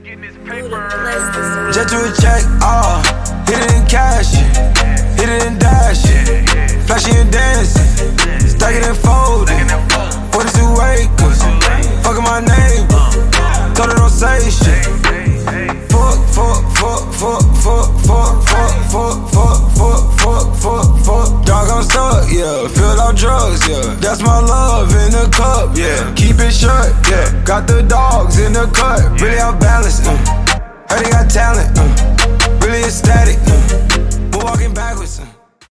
Jet to a check, hit it in cash, hit it in dash, flashy and dancing, stack it and fold it, 42 acres, fucking my neighbor, told her don't say shit. Fuck, dog, I'm stuck, yeah, filled out drugs, yeah, that's my love in the cup, yeah, keep it shut, yeah, got the dogs in the cut, really out balanced, heard they got talent, really ecstatic, we're walking backwards,